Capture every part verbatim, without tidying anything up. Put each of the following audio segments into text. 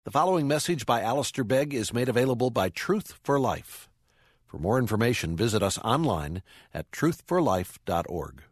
The following message by Alistair Begg is made available by Truth for Life. For more information, visit us online at truth for life dot org.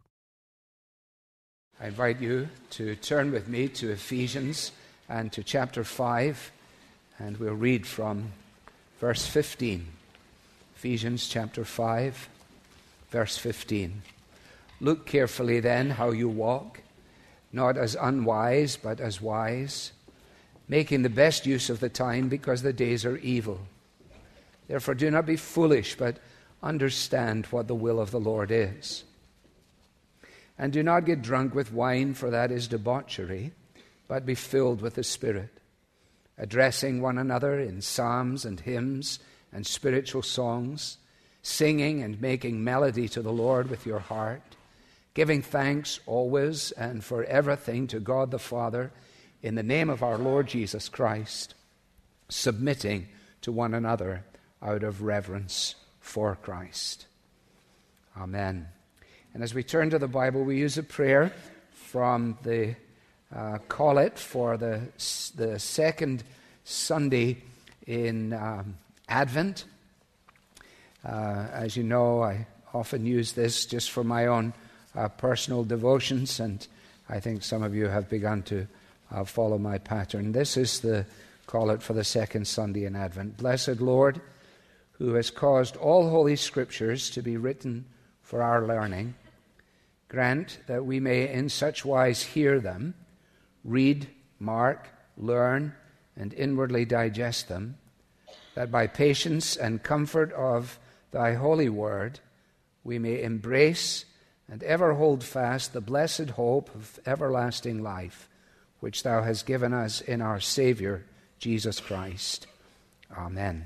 I invite you to turn with me to Ephesians and to chapter five, and we'll read from verse fifteen. Ephesians chapter five, verse fifteen. Look carefully then how you walk, not as unwise, but as wise, making the best use of the time, because the days are evil. Therefore do not be foolish, but understand what the will of the Lord is. And do not get drunk with wine, for that is debauchery, but be filled with the Spirit, addressing one another in psalms and hymns and spiritual songs, singing and making melody to the Lord with your heart, giving thanks always and for everything to God the Father, in the name of our Lord Jesus Christ, submitting to one another out of reverence for Christ. Amen. And as we turn to the Bible, we use a prayer from the uh, Collect for the, the second Sunday in um, Advent. Uh, as you know, I often use this just for my own uh, personal devotions, and I think some of you have begun to I'll follow my pattern. This is the Collect for the second Sunday in Advent. Blessed Lord, who has caused all holy scriptures to be written for our learning, grant that we may in such wise hear them, read, mark, learn, and inwardly digest them, that by patience and comfort of thy holy word we may embrace and ever hold fast the blessed hope of everlasting life, which thou hast given us in our Savior, Jesus Christ. Amen.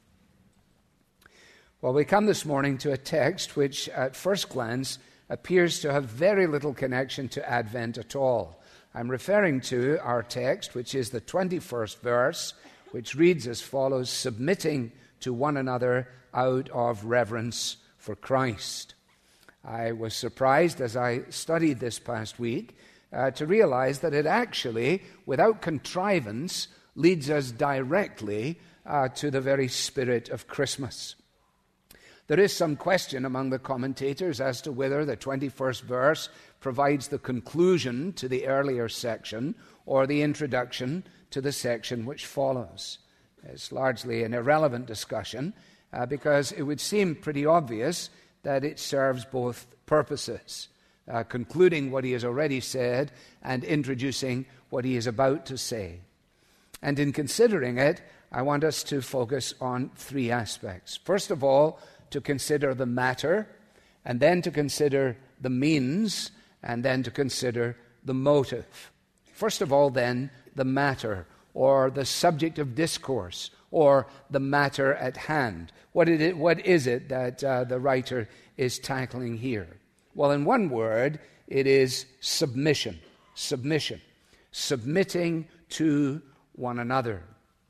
Well, we come this morning to a text which at first glance appears to have very little connection to Advent at all. I'm referring to our text, which is the twenty-first verse, which reads as follows: submitting to one another out of reverence for Christ. I was surprised as I studied this past week Uh, to realize that it actually, without contrivance, leads us directly uh, to the very spirit of Christmas. There is some question among the commentators as to whether the twenty-first verse provides the conclusion to the earlier section or the introduction to the section which follows. It's largely an irrelevant discussion uh, because it would seem pretty obvious that it serves both purposes. Uh, concluding what he has already said and introducing what he is about to say. And in considering it, I want us to focus on three aspects. First of all, to consider the matter, and then to consider the means, and then to consider the motive. First of all, then, the matter, or the subject of discourse, or the matter at hand. What is it, what is it that uh, the writer is tackling here? Well, in one word, it is submission. Submission. Submitting to one another.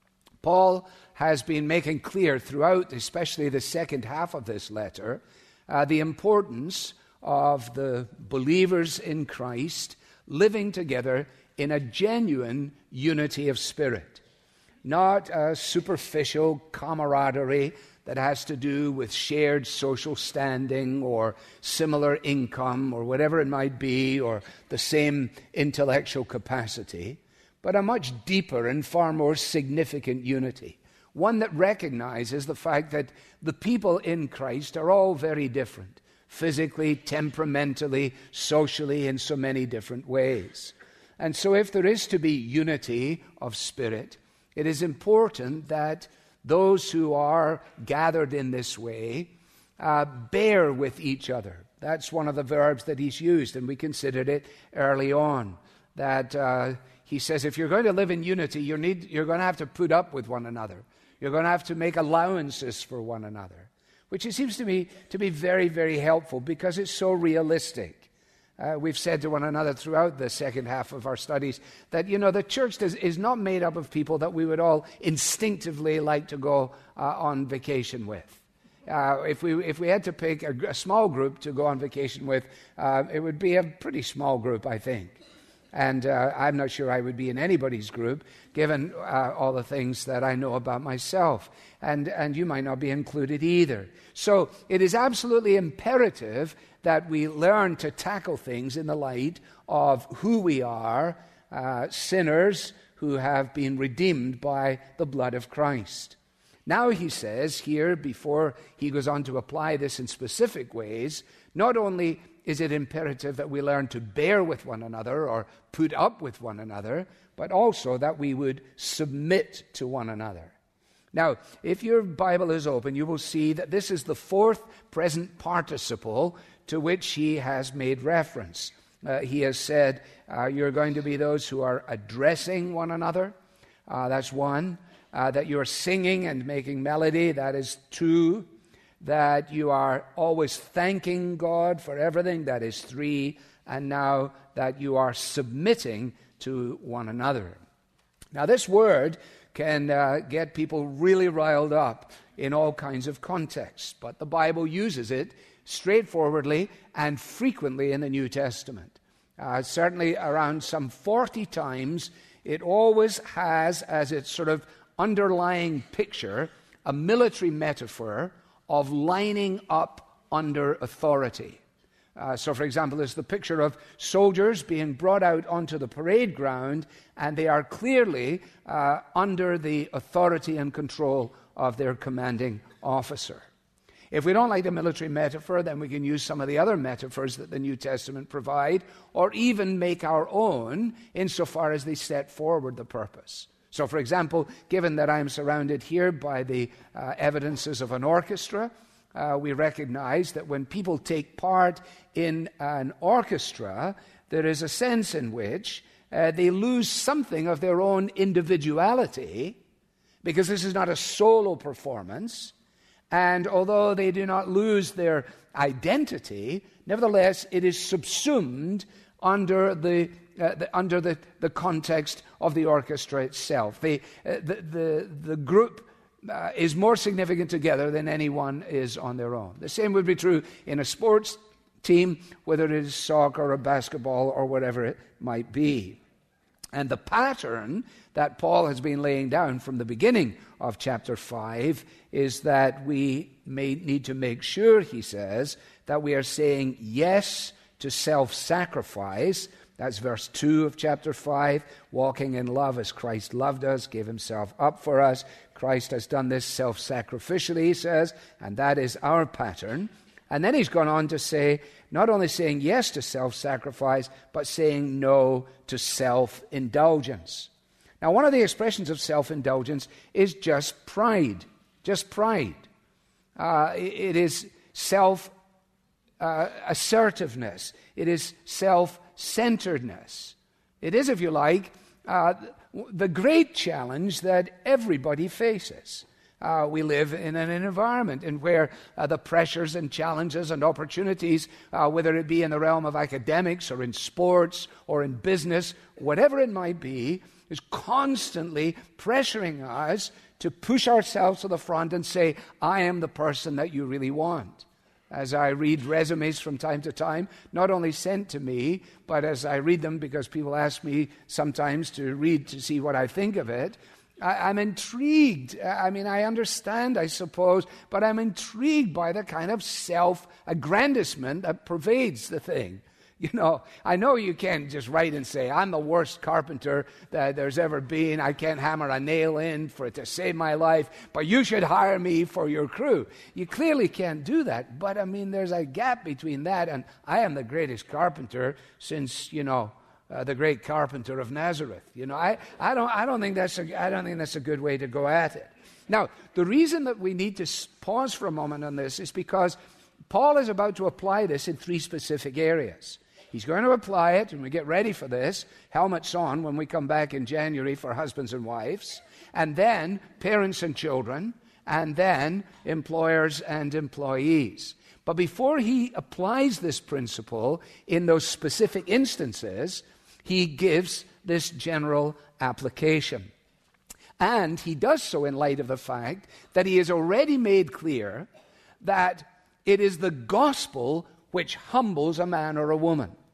Paul has been making clear throughout, especially the second half of this letter, uh, the importance of the believers in Christ living together in a genuine unity of spirit. Not a superficial camaraderie that has to do with shared social standing or similar income or whatever it might be, or the same intellectual capacity, but a much deeper and far more significant unity. One that recognizes the fact that the people in Christ are all very different, physically, temperamentally, socially, in so many different ways. And so if there is to be unity of spirit, it is important that those who are gathered in this way uh, bear with each other. That's one of the verbs that he's used, and we considered it early on. That uh, he says, if you're going to live in unity, you need, you're going to have to put up with one another. You're going to have to make allowances for one another, which it seems to me to be very, very helpful because it's so realistic. Uh, we've said to one another throughout the second half of our studies that, you know, the church does, is not made up of people that we would all instinctively like to go uh, on vacation with. Uh, if we if we had to pick a, a small group to go on vacation with, uh, it would be a pretty small group, I think. And uh, I'm not sure I would be in anybody's group, given uh, all the things that I know about myself. And, and you might not be included either. So it is absolutely imperative that we learn to tackle things in the light of who we are, uh, sinners who have been redeemed by the blood of Christ. Now he says here, before he goes on to apply this in specific ways, not only is it imperative that we learn to bear with one another or put up with one another, but also that we would submit to one another. Now, if your Bible is open, you will see that this is the fourth present participle to which he has made reference. Uh, he has said, uh, you're going to be those who are addressing one another. Uh, that's one. Uh, that you're singing and making melody. That is two. That you are always thanking God for everything. That is three. And now that you are submitting to one another. Now this word can uh, get people really riled up in all kinds of contexts, but the Bible uses it straightforwardly and frequently in the New Testament. Uh, certainly around some forty times, it always has as its sort of underlying picture a military metaphor of lining up under authority. Uh, so, for example, there's the picture of soldiers being brought out onto the parade ground, and they are clearly uh, under the authority and control of their commanding officer. If we don't like the military metaphor, then we can use some of the other metaphors that the New Testament provide, or even make our own insofar as they set forward the purpose. So, for example, given that I'm surrounded here by the uh, evidences of an orchestra, uh, we recognize that when people take part in an orchestra, there is a sense in which uh, they lose something of their own individuality, because this is not a solo performance. And although they do not lose their identity, nevertheless, it is subsumed under the Uh, the, under the, the context of the orchestra itself. The, uh, the, the, the group uh, is more significant together than anyone is on their own. The same would be true in a sports team, whether it is soccer or basketball or whatever it might be. And the pattern that Paul has been laying down from the beginning of chapter five is that we may need to make sure, he says, that we are saying yes to self-sacrifice. That's verse two of chapter five, walking in love as Christ loved us, gave himself up for us. Christ has done this self-sacrificially, he says, and that is our pattern. And then he's gone on to say, not only saying yes to self-sacrifice, but saying no to self-indulgence. Now, one of the expressions of self-indulgence is just pride, just pride. Uh, it is self-assertiveness. Uh, it is self-centeredness. It is, if you like, uh, the great challenge that everybody faces. Uh, we live in an environment in where uh, the pressures and challenges and opportunities, uh, whether it be in the realm of academics or in sports or in business, whatever it might be, is constantly pressuring us to push ourselves to the front and say, I am the person that you really want. As I read resumes from time to time, not only sent to me, but as I read them because people ask me sometimes to read to see what I think of it, I, I'm intrigued. I mean, I understand, I suppose, but I'm intrigued by the kind of self-aggrandizement that pervades the thing. You know, I know you can't just write and say, I'm the worst carpenter that there's ever been. I can't hammer a nail in for it to save my life, but you should hire me for your crew. You clearly can't do that. But, I mean, there's a gap between that and I am the greatest carpenter since, you know, uh, the great carpenter of Nazareth. You know, I, I, don't, I, don't think that's a, I don't think that's a good way to go at it. Now, the reason that we need to pause for a moment on this is because Paul is about to apply this in three specific areas. He's going to apply it, and we get ready for this, helmets on when we come back in January for husbands and wives, and then parents and children, and then employers and employees. But before he applies this principle in those specific instances, he gives this general application. And he does so in light of the fact that he has already made clear that it is the gospel which humbles a man or a woman.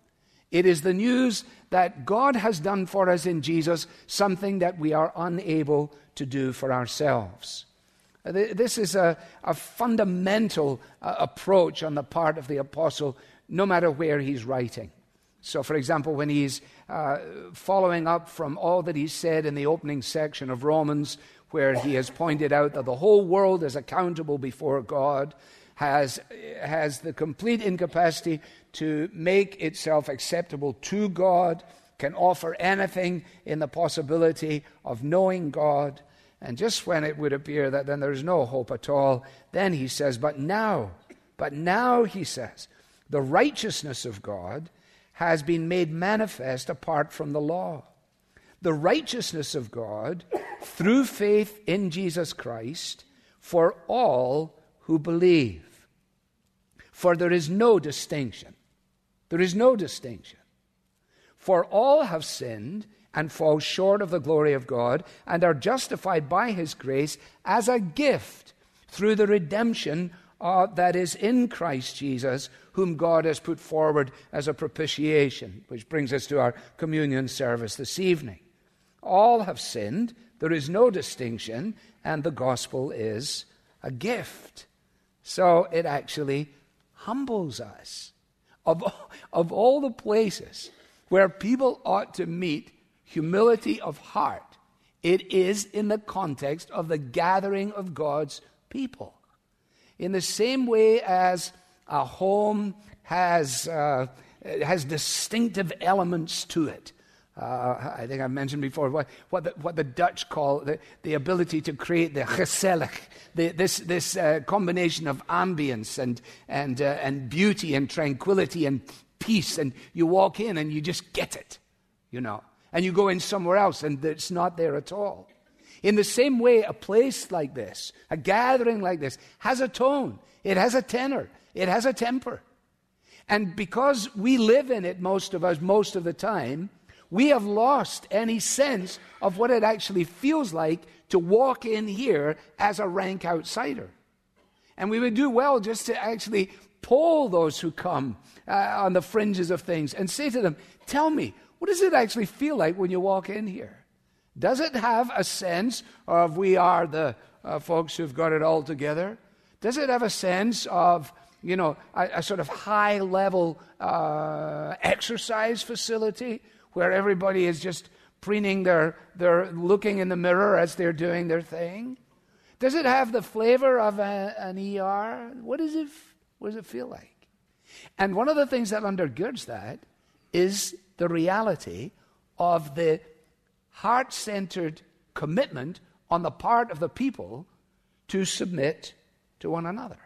It is the news that God has done for us in Jesus something that we are unable to do for ourselves. This is a, a fundamental uh, approach on the part of the apostle, no matter where he's writing. So, for example, when he's uh, following up from all that he said in the opening section of Romans, where he has pointed out that the whole world is accountable before God, has, has the complete incapacity to make itself acceptable to God, can offer anything in the possibility of knowing God. And just when it would appear that then there's no hope at all, then he says, but now, but now, he says, the righteousness of God has been made manifest apart from the law. The righteousness of God through faith in Jesus Christ for all who believe. For there is no distinction. There is no distinction. For all have sinned and fall short of the glory of God, and are justified by his grace as a gift through the redemption uh, that is in Christ Jesus, whom God has put forward as a propitiation, which brings us to our communion service this evening. All have sinned, there is no distinction, and the gospel is a gift. So it actually humbles us. Of, of all the places where people ought to meet humility of heart, it is in the context of the gathering of God's people. In the same way as a home has, uh, has distinctive elements to it. Uh, I think I've mentioned before what, what, the, what the Dutch call the, the ability to create the gezellig, the, this, this uh, combination of ambience and, and, uh, and beauty and tranquility and peace. And you walk in and you just get it, you know. And you go in somewhere else and it's not there at all. In the same way, a place like this, a gathering like this, has a tone. It has a tenor. It has a temper. And because we live in it, most of us, most of the time, we have lost any sense of what it actually feels like to walk in here as a rank outsider. And we would do well just to actually poll those who come uh, on the fringes of things and say to them, tell me, what does it actually feel like when you walk in here? Does it have a sense of we are the uh, folks who've got it all together? Does it have a sense of, you know, a, a sort of high-level uh, exercise facility where everybody is just preening their, their, looking in the mirror as they're doing their thing? Does it have the flavor of a, an E R? What does it, what does it feel like? And one of the things that undergirds that is the reality of the heart-centered commitment on the part of the people to submit to one another.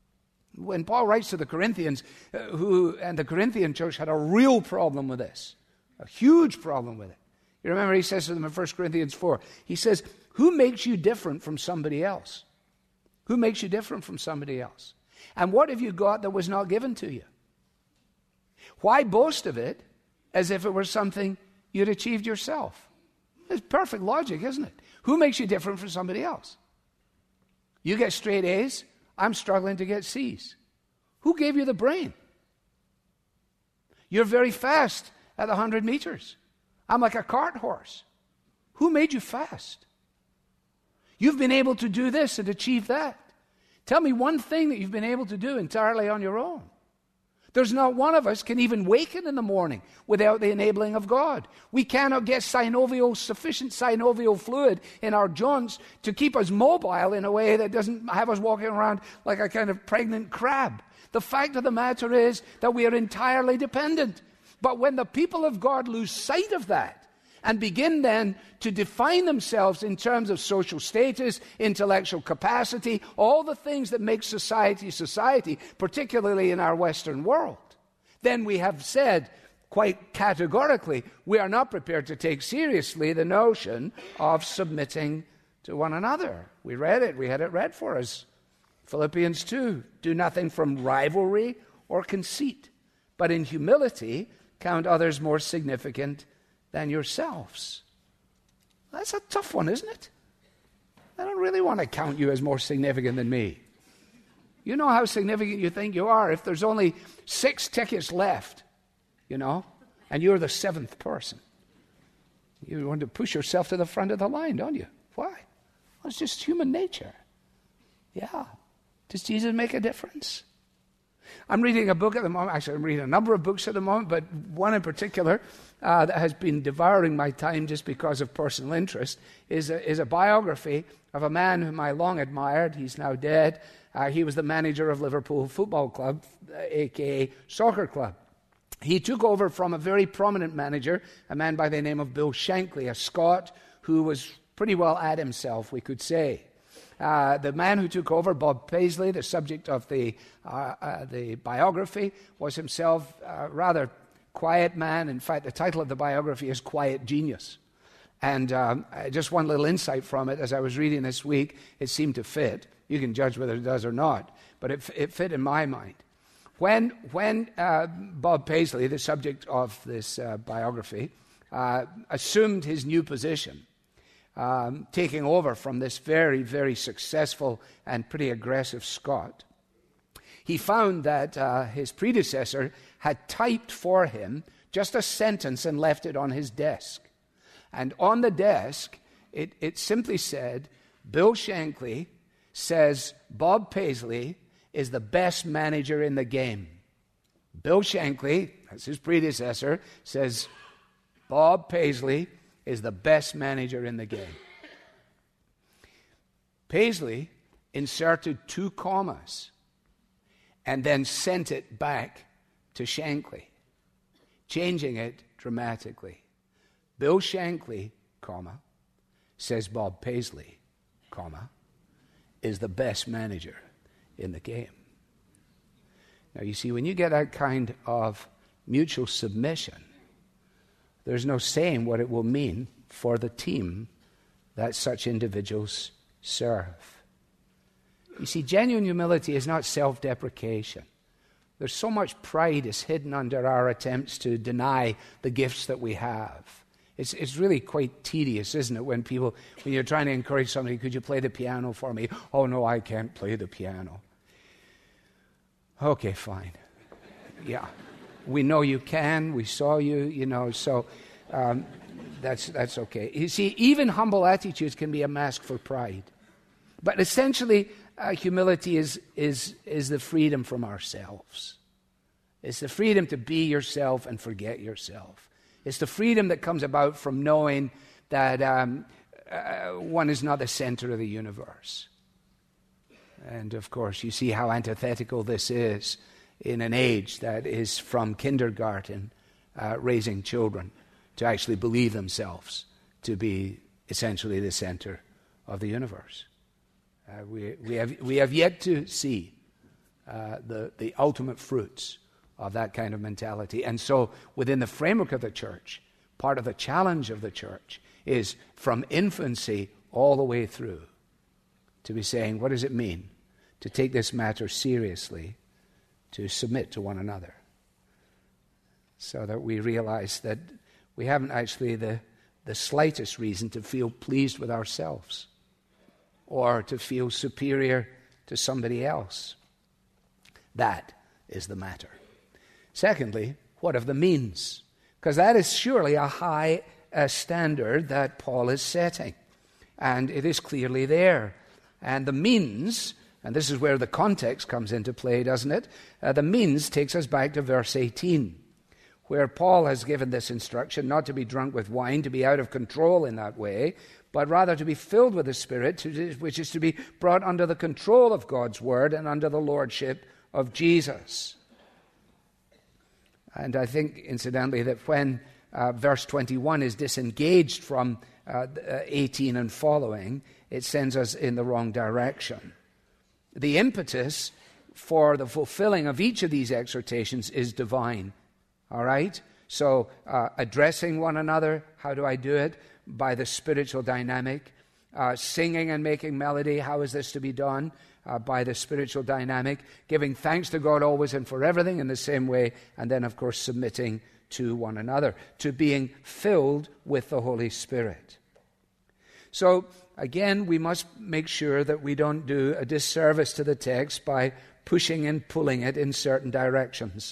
When Paul writes to the Corinthians, uh, who and the Corinthian church had a real problem with this, a huge problem with it. You remember he says to them in First Corinthians four, he says, who makes you different from somebody else? Who makes you different from somebody else? And what have you got that was not given to you? Why boast of it as if it were something you'd achieved yourself? It's perfect logic, isn't it? Who makes you different from somebody else? You get straight A's, I'm struggling to get C's. Who gave you the brain? You're very fast at one hundred meters. I'm like a cart horse. Who made you fast? You've been able to do this and achieve that. Tell me one thing that you've been able to do entirely on your own. There's not one of us can even waken in the morning without the enabling of God. We cannot get synovial, sufficient synovial fluid in our joints to keep us mobile in a way that doesn't have us walking around like a kind of pregnant crab. The fact of the matter is that we are entirely dependent. But when the people of God lose sight of that and begin then to define themselves in terms of social status, intellectual capacity, all the things that make society society, particularly in our Western world, then we have said quite categorically, we are not prepared to take seriously the notion of submitting to one another. We read it, we had it read for us. Philippians two, do nothing from rivalry or conceit, but in humility count others more significant than yourselves. That's a tough one, isn't it? I don't really want to count you as more significant than me. You know how significant you think you are if there's only six tickets left, you know? and you're the seventh person. You want to push yourself to the front of the line, don't you? Why? Well, it's just human nature. Yeah. Does Jesus make a difference? I'm reading a book at the moment. Actually, I'm reading a number of books at the moment, but one in particular uh, that has been devouring my time just because of personal interest is a, is a biography of a man whom I long admired. He's now dead. Uh, he was the manager of Liverpool Football Club, a k a soccer club. He took over from a very prominent manager, a man by the name of Bill Shankly, a Scot who was pretty well at himself, we could say. Uh, the man who took over, Bob Paisley, the subject of the uh, uh, the biography, was himself a rather quiet man. In fact, the title of the biography is Quiet Genius. And um, just one little insight from it, as I was reading this week, it seemed to fit. You can judge whether it does or not, but it, it fit in my mind. When, when uh, Bob Paisley, the subject of this uh, biography, uh, assumed his new position, Um, taking over from this very, very successful and pretty aggressive Scot, he found that uh, his predecessor had typed for him just a sentence and left it on his desk. And on the desk, it, it simply said, Bill Shankly says Bob Paisley is the best manager in the game. Bill Shankly, as his predecessor, says Bob Paisley is the best manager in the game. Paisley inserted two commas and then sent it back to Shankly, changing it dramatically. Bill Shankly, comma, says Bob Paisley, comma, is the best manager in the game. Now, you see, when you get that kind of mutual submission, there's no saying what it will mean for the team that such individuals serve. You see, genuine humility is not self-deprecation. There's so much pride is hidden under our attempts to deny the gifts that we have. It's, it's really quite tedious, isn't it, when people, when you're trying to encourage somebody, could you play the piano for me? Oh, no, I can't play the piano. Okay, fine. Yeah. We know you can. We saw you, you know, so um, that's that's okay. You see, even humble attitudes can be a mask for pride. But essentially, uh, humility is, is, is the freedom from ourselves. It's the freedom to be yourself and forget yourself. It's the freedom that comes about from knowing that um, uh, one is not the center of the universe. And, of course, you see how antithetical this is in an age that is from kindergarten, uh, raising children, to actually believe themselves to be essentially the center of the universe. Uh, we, we, have, we have yet to see uh, the, the ultimate fruits of that kind of mentality. And so within the framework of the church, part of the challenge of the church is from infancy all the way through to be saying, what does it mean to take this matter seriously, to submit to one another, so that we realize that we haven't actually the, the slightest reason to feel pleased with ourselves or to feel superior to somebody else. That is the matter. Secondly, what of the means? Because that is surely a high uh, standard that Paul is setting, and it is clearly there. And the means, and this is where the context comes into play, doesn't it? Uh, the means takes us back to verse eighteen, where Paul has given this instruction not to be drunk with wine, to be out of control in that way, but rather to be filled with the Spirit, which is to be brought under the control of God's Word and under the lordship of Jesus. And I think, incidentally, that when uh, verse twenty-one is disengaged from uh, eighteen and following, it sends us in the wrong direction. The impetus for the fulfilling of each of these exhortations is divine. All right? So, uh, addressing one another, how do I do it? By the spiritual dynamic. Uh, singing and making melody, how is this to be done? Uh, by the spiritual dynamic. Giving thanks to God always and for everything in the same way. And then, of course, submitting to one another, to being filled with the Holy Spirit. So, again, we must make sure that we don't do a disservice to the text by pushing and pulling it in certain directions.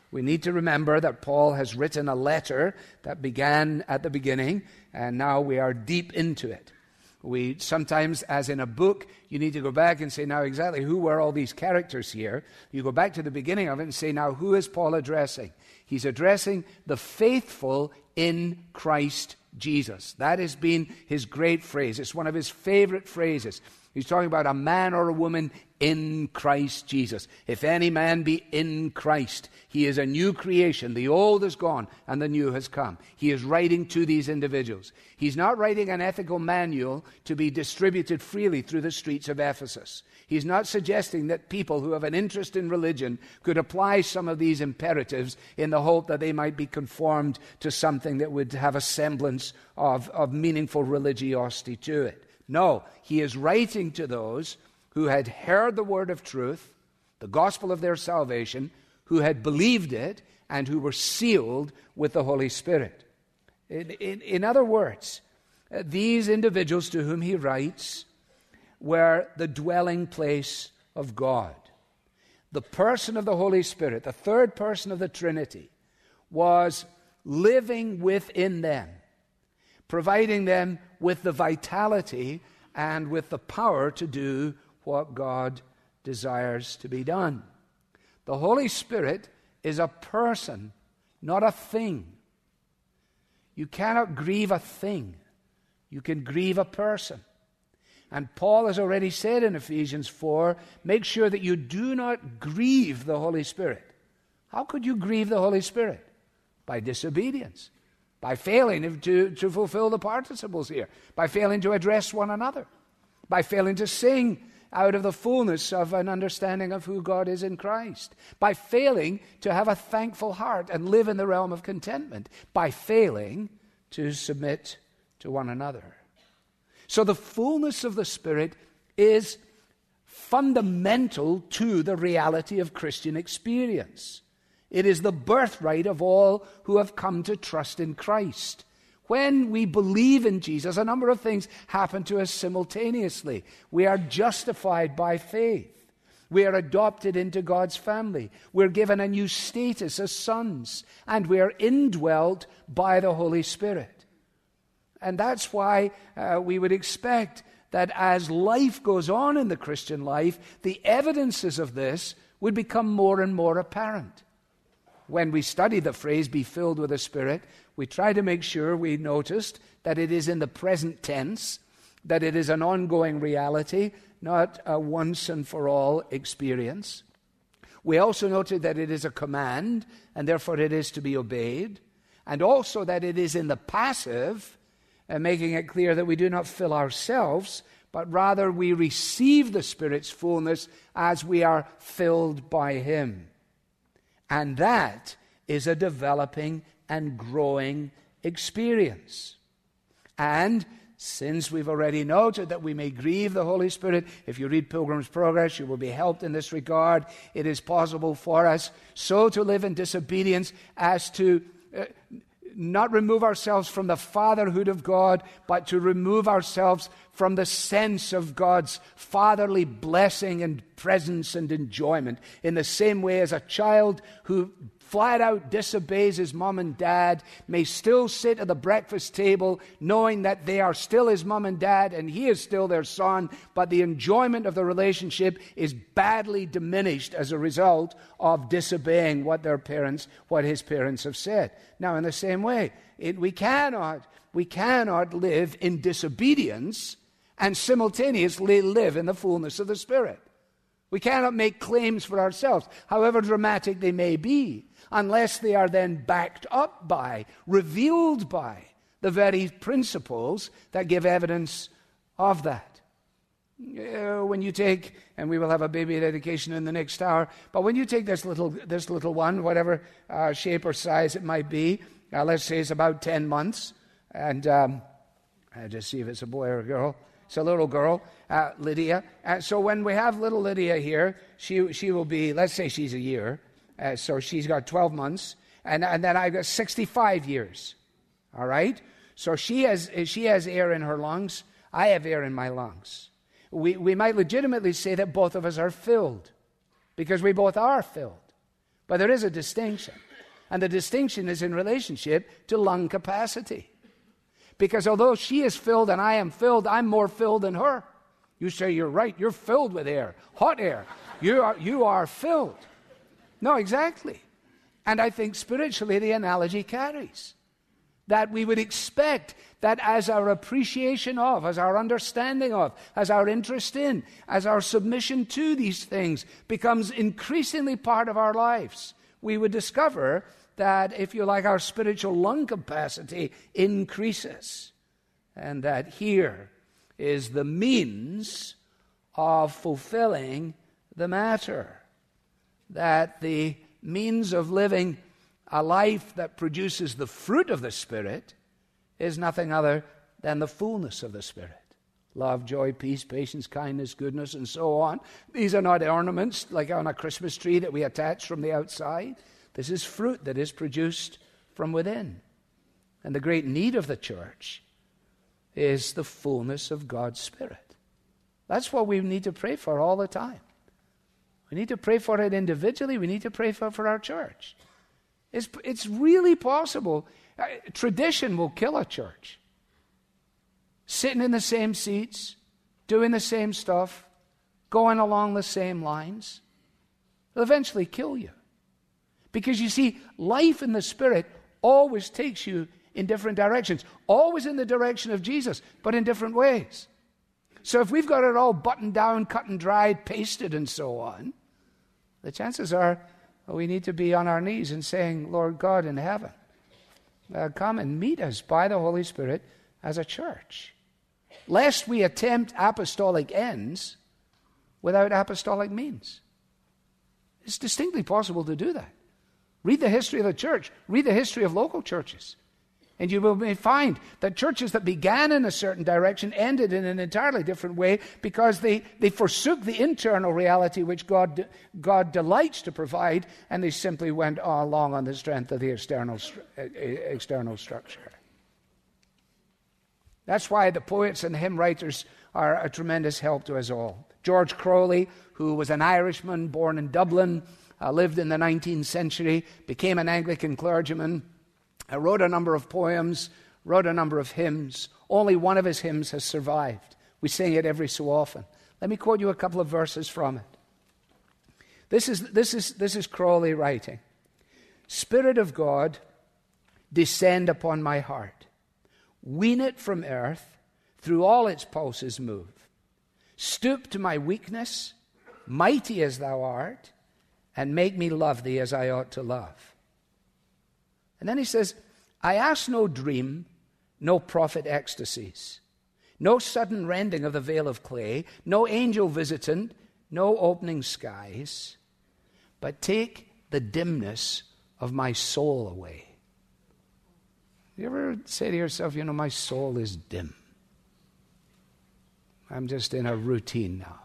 We need to remember that Paul has written a letter that began at the beginning, and now we are deep into it. We sometimes, as in a book, you need to go back and say, now exactly who were all these characters here? You go back to the beginning of it and say, now who is Paul addressing? He's addressing the faithful in Christ Jesus. That has been his great phrase. It's one of his favorite phrases. He's talking about a man or a woman in Christ Jesus. If any man be in Christ, he is a new creation. The old is gone and the new has come. He is writing to these individuals. He's not writing an ethical manual to be distributed freely through the streets of Ephesus. He's not suggesting that people who have an interest in religion could apply some of these imperatives in the hope that they might be conformed to something that would have a semblance of, of meaningful religiosity to it. No, he is writing to those who had heard the word of truth, the gospel of their salvation, who had believed it, and who were sealed with the Holy Spirit. In, in, in other words, uh, these individuals to whom he writes were the dwelling place of God. The person of the Holy Spirit, the third person of the Trinity, was living within them, providing them with the vitality and with the power to do what God desires to be done. The Holy Spirit is a person, not a thing. You cannot grieve a thing. You can grieve a person. And Paul has already said in Ephesians four, make sure that you do not grieve the Holy Spirit. How could you grieve the Holy Spirit? By disobedience. By failing to, to fulfill the participles here. By failing to address one another. By failing to sing out of the fullness of an understanding of who God is in Christ. By failing to have a thankful heart and live in the realm of contentment. By failing to submit to one another. So the fullness of the Spirit is fundamental to the reality of Christian experience. It is the birthright of all who have come to trust in Christ. When we believe in Jesus, a number of things happen to us simultaneously. We are justified by faith. We are adopted into God's family. We're given a new status as sons. And we are indwelt by the Holy Spirit. And that's why uh, we would expect that as life goes on in the Christian life, the evidences of this would become more and more apparent. When we study the phrase, be filled with the Spirit, we try to make sure we noticed that it is in the present tense, that it is an ongoing reality, not a once and for all experience. We also noted that it is a command, and therefore it is to be obeyed, and also that it is in the passive, and making it clear that we do not fill ourselves, but rather we receive the Spirit's fullness as we are filled by Him. And that is a developing and growing experience. And since we've already noted that we may grieve the Holy Spirit, if you read Pilgrim's Progress, you will be helped in this regard. It is possible for us so to live in disobedience as to uh, not remove ourselves from the fatherhood of God, but to remove ourselves from the sense of God's fatherly blessing and presence and enjoyment. In the same way as a child who flat out disobeys his mom and dad may still sit at the breakfast table knowing that they are still his mom and dad and he is still their son, but the enjoyment of the relationship is badly diminished as a result of disobeying what their parents, what his parents have said. Now, in the same way, it, we cannot, we cannot live in disobedience and simultaneously live in the fullness of the Spirit. We cannot make claims for ourselves, however dramatic they may be, unless they are then backed up by, revealed by, the very principles that give evidence of that. Uh, when you take, and we will have a baby dedication in the next hour, but when you take this little this little one, whatever uh, shape or size it might be, uh, let's say it's about ten months, and um, I'll just see if it's a boy or a girl. It's a little girl, uh, Lydia. Uh, so when we have little Lydia here, she she will be, let's say she's a year, uh, so she's got twelve months, and, and then I've got sixty-five years, all right? So she has she has air in her lungs, I have air in my lungs. We, we might legitimately say that both of us are filled, because we both are filled. But there is a distinction. And the distinction is in relationship to lung capacity. Because although she is filled and I am filled, I'm more filled than her. You say you're right. You're filled with air, hot air. You are, you are filled. No, exactly. And I think spiritually the analogy carries. That we would expect that as our appreciation of, as our understanding of, as our interest in, as our submission to these things becomes increasingly part of our lives, we would discover that, if you like, our spiritual lung capacity increases. And that here is the means of fulfilling the matter. That the means of living a life that produces the fruit of the Spirit is nothing other than the fullness of the Spirit. Love, joy, peace, patience, kindness, goodness, and so on. These are not ornaments like on a Christmas tree that we attach from the outside. This is fruit that is produced from within. And the great need of the church is the fullness of God's Spirit. That's what we need to pray for all the time. We need to pray for it individually. We need to pray for it for our church. It's, it's really possible. Uh, tradition will kill a church. Sitting in the same seats, doing the same stuff, going along the same lines, it'll eventually kill you. Because you see, life in the Spirit always takes you in different directions, always in the direction of Jesus, but in different ways. So if we've got it all buttoned down, cut and dried, pasted and so on, the chances are well, we need to be on our knees and saying, Lord God in heaven, uh, come and meet us by the Holy Spirit as a church. Lest we attempt apostolic ends without apostolic means. It's distinctly possible to do that. Read the history of the church. Read the history of local churches. And you will find that churches that began in a certain direction ended in an entirely different way because they, they forsook the internal reality which God, God delights to provide, and they simply went along on the strength of the external, external structure. That's why the poets and hymn writers are a tremendous help to us all. George Crowley, who was an Irishman born in Dublin, uh, lived in the nineteenth century, became an Anglican clergyman, uh, wrote a number of poems, wrote a number of hymns. Only one of his hymns has survived. We sing it every so often. Let me quote you a couple of verses from it. This is, this is, this is Crowley writing. Spirit of God, descend upon my heart. Wean it from earth, through all its pulses move. Stoop to my weakness, mighty as thou art, and make me love thee as I ought to love. And then he says, I ask no dream, no prophet ecstasies, no sudden rending of the veil of clay, no angel visitant, no opening skies, but take the dimness of my soul away. You ever say to yourself, you know, my soul is dim. I'm just in a routine now.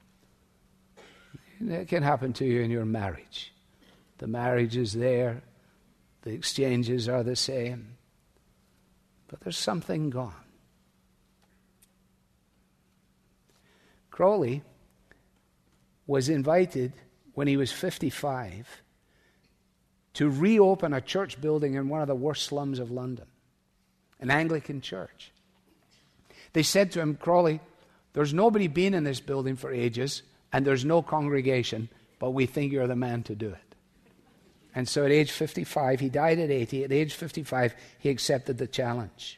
It can happen to you in your marriage. The marriage is there. The exchanges are the same. But there's something gone. Crowley was invited when he was fifty-five to reopen a church building in one of the worst slums of London, an Anglican church. They said to him, Crowley, there's nobody been in this building for ages, and there's no congregation, but we think you're the man to do it. And so at age fifty-five, he died at eighty, at age fifty-five, he accepted the challenge.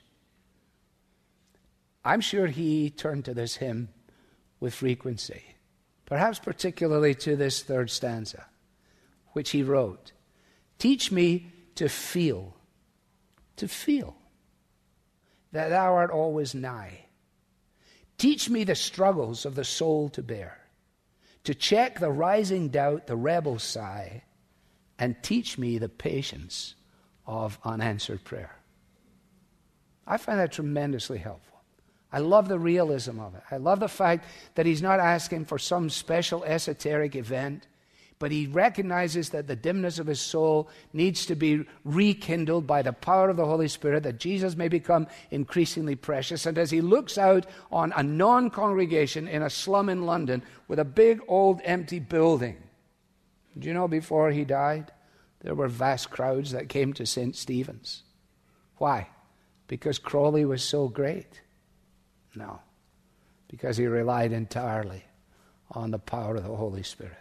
I'm sure he turned to this hymn with frequency, perhaps particularly to this third stanza, which he wrote. Teach me to feel, to feel that thou art always nigh. Teach me the struggles of the soul to bear, to check the rising doubt, the rebel sigh, and teach me the patience of unanswered prayer. I find that tremendously helpful. I love the realism of it. I love the fact that he's not asking for some special esoteric event, but he recognizes that the dimness of his soul needs to be rekindled by the power of the Holy Spirit, that Jesus may become increasingly precious. And as he looks out on a non-congregation in a slum in London with a big old empty building, do you know before he died, there were vast crowds that came to Saint Stephen's. Why? Because Crawley was so great? No, because he relied entirely on the power of the Holy Spirit.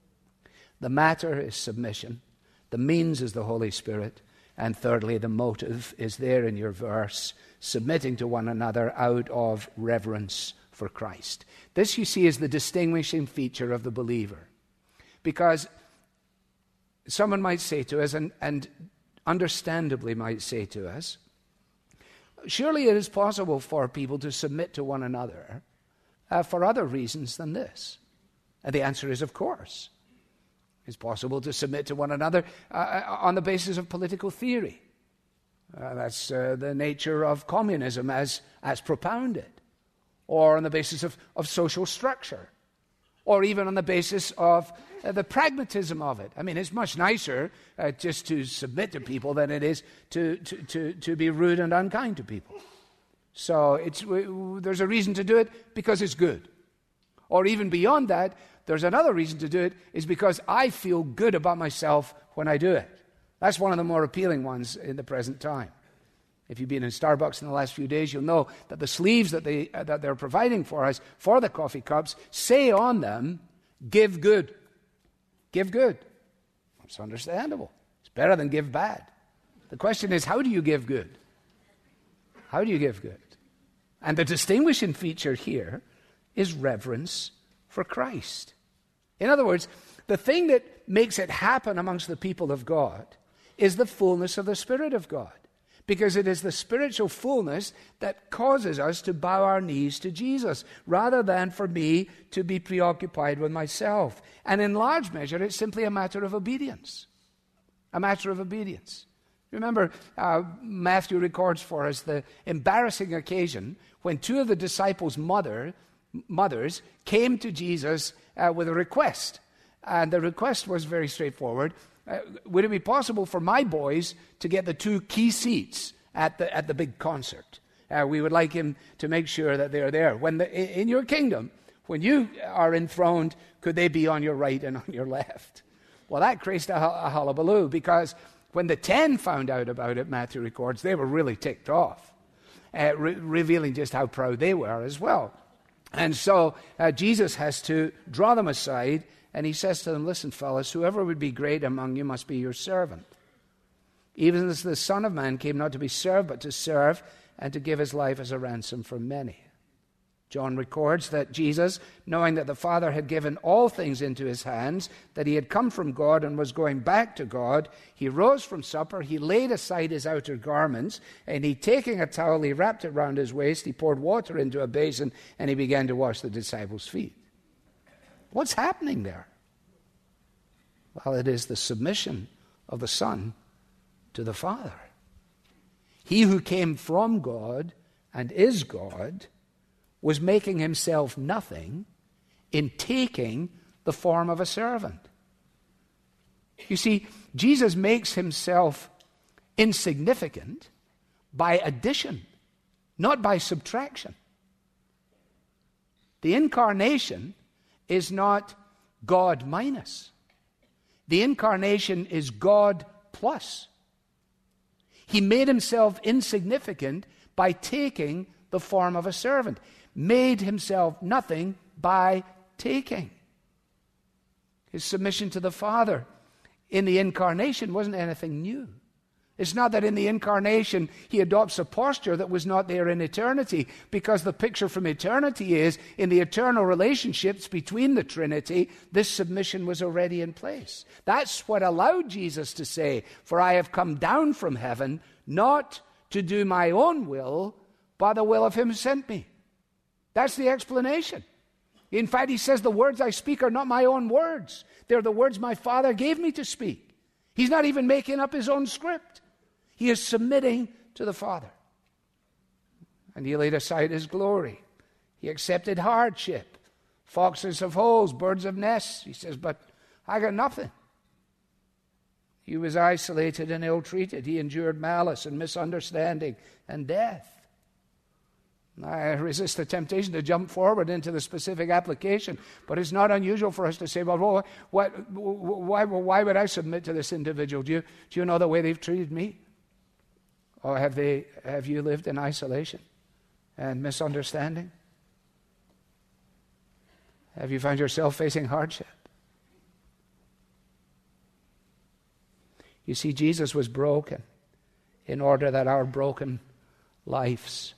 The matter is submission. The means is the Holy Spirit. And thirdly, the motive is there in your verse, submitting to one another out of reverence for Christ. This, you see, is the distinguishing feature of the believer. Because someone might say to us, and, and understandably might say to us, surely it is possible for people to submit to one another uh, for other reasons than this. And the answer is, of course. It's possible to submit to one another uh, on the basis of political theory. Uh, that's uh, the nature of communism as, as propounded. Or on the basis of, of social structure. Or even on the basis of uh, the pragmatism of it. I mean, it's much nicer uh, just to submit to people than it is to, to, to, to be rude and unkind to people. So it's, w- there's a reason to do it because it's good. Or even beyond that, there's another reason to do it, is because I feel good about myself when I do it. That's one of the more appealing ones in the present time. If you've been in Starbucks in the last few days, you'll know that the sleeves that, they, uh, that they're providing for us for the coffee cups say on them, give good. Give good. It's understandable. It's better than give bad. The question is, how do you give good? How do you give good? And the distinguishing feature here is reverence for Christ. In other words, the thing that makes it happen amongst the people of God is the fullness of the Spirit of God. Because it is the spiritual fullness that causes us to bow our knees to Jesus, rather than for me to be preoccupied with myself. And in large measure, it's simply a matter of obedience. A matter of obedience. Remember, uh, Matthew records for us the embarrassing occasion when two of the disciples' mother, mothers came to Jesus uh, with a request. And the request was very straightforward. Uh, would it be possible for my boys to get the two key seats at the at the big concert? Uh, we would like him to make sure that they're there. When the, in your kingdom, when you are enthroned, could they be on your right and on your left? Well, that created a, a hullabaloo, because when the ten found out about it, Matthew records, they were really ticked off, uh, re- revealing just how proud they were as well. And so uh, Jesus has to draw them aside, and he says to them, listen, fellas, whoever would be great among you must be your servant. Even as the Son of Man came not to be served, but to serve, and to give his life as a ransom for many. John records that Jesus, knowing that the Father had given all things into his hands, that he had come from God and was going back to God, he rose from supper, he laid aside his outer garments, and he, taking a towel, he wrapped it round his waist, he poured water into a basin, and he began to wash the disciples' feet. What's happening there? Well, it is the submission of the Son to the Father. He who came from God and is God was making himself nothing in taking the form of a servant. You see, Jesus makes himself insignificant by addition, not by subtraction. The incarnation is not God minus. The incarnation is God plus. He made himself insignificant by taking the form of a servant. Made himself nothing by taking. His submission to the Father in the incarnation wasn't anything new. It's not that in the incarnation he adopts a posture that was not there in eternity, because the picture from eternity is, in the eternal relationships between the Trinity, this submission was already in place. That's what allowed Jesus to say, for I have come down from heaven, not to do my own will, but the will of him who sent me. That's the explanation. In fact, he says, the words I speak are not my own words. They're the words my Father gave me to speak. He's not even making up his own script. He is submitting to the Father. And he laid aside his glory. He accepted hardship. Foxes have holes, birds have nests. He says, but I got nothing. He was isolated and ill-treated. He endured malice and misunderstanding and death. I resist the temptation to jump forward into the specific application, but it's not unusual for us to say, well, what, why, why would I submit to this individual? Do you, do you know the way they've treated me? Or have they, have you lived in isolation and misunderstanding? Have you found yourself facing hardship? You see, Jesus was broken in order that our broken lives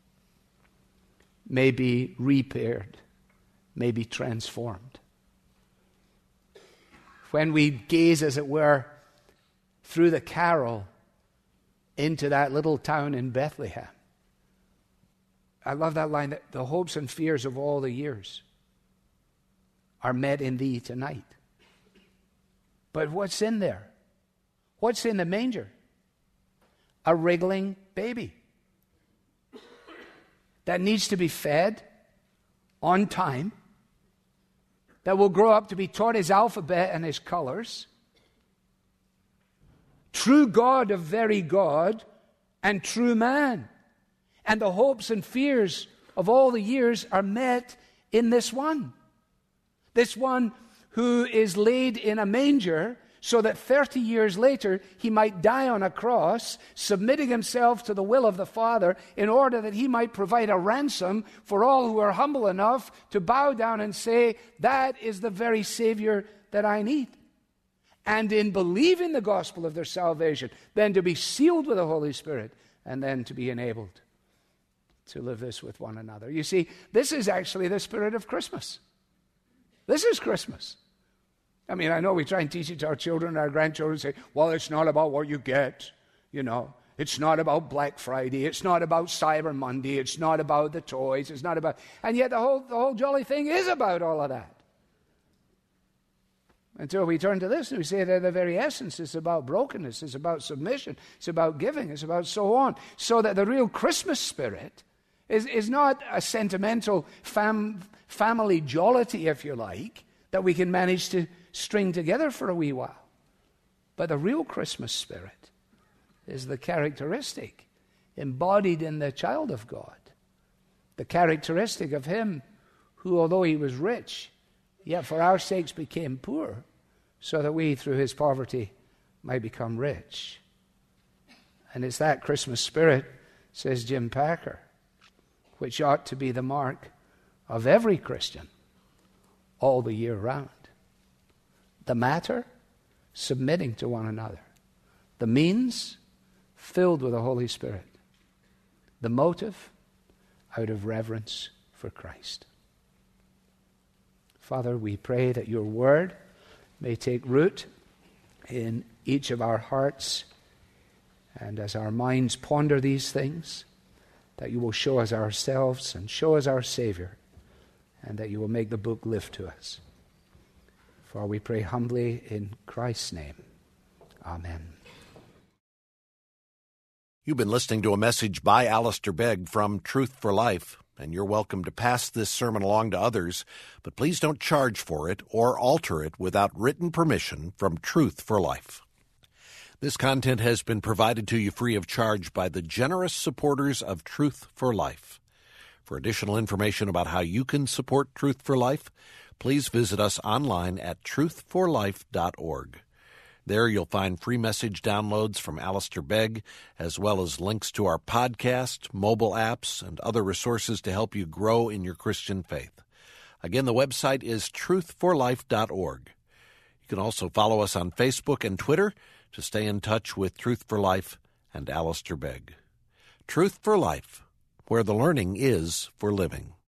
may be repaired, may be transformed. When we gaze, as it were, through the carol into that little town in Bethlehem, I love that line, that the hopes and fears of all the years are met in thee tonight. But what's in there? What's in the manger? A wriggling baby that needs to be fed on time, that will grow up to be taught his alphabet and his colors. True God of very God and true man. And the hopes and fears of all the years are met in this one. This one who is laid in a manger so that thirty years later he might die on a cross, submitting himself to the will of the Father in order that he might provide a ransom for all who are humble enough to bow down and say, that is the very Savior that I need. And in believing the gospel of their salvation, then to be sealed with the Holy Spirit, and then to be enabled to live this with one another. You see, this is actually the spirit of Christmas. This is Christmas. I mean, I know we try and teach it to our children, our grandchildren, say, well, it's not about what you get, you know. It's not about Black Friday. It's not about Cyber Monday. It's not about the toys. It's not about... And yet the whole, the whole jolly thing is about all of that. Until we turn to this and we say that the very essence is about brokenness, it's about submission, it's about giving, it's about so on. So that the real Christmas spirit is, is not a sentimental fam, family jollity, if you like, that we can manage to string together for a wee while. But the real Christmas spirit is the characteristic embodied in the child of God. The characteristic of him who, although he was rich, yet for our sakes became poor, so that we, through his poverty, might become rich. And it's that Christmas spirit, says Jim Packer, which ought to be the mark of every Christian all the year round. The matter, submitting to one another. The means, filled with the Holy Spirit. The motive, out of reverence for Christ. Father, we pray that your word may take root in each of our hearts, and as our minds ponder these things, that you will show us ourselves and show us our Savior, and that you will make the book live to us. For we pray humbly in Christ's name. Amen. You've been listening to a message by Alistair Begg from Truth for Life, and you're welcome to pass this sermon along to others, but please don't charge for it or alter it without written permission from Truth for Life. This content has been provided to you free of charge by the generous supporters of Truth for Life. For additional information about how you can support Truth for Life, please visit us online at truth for life dot org. There you'll find free message downloads from Alistair Begg, as well as links to our podcast, mobile apps, and other resources to help you grow in your Christian faith. Again, the website is truth for life dot org. You can also follow us on Facebook and Twitter to stay in touch with Truth for Life and Alistair Begg. Truth for Life, where the learning is for living.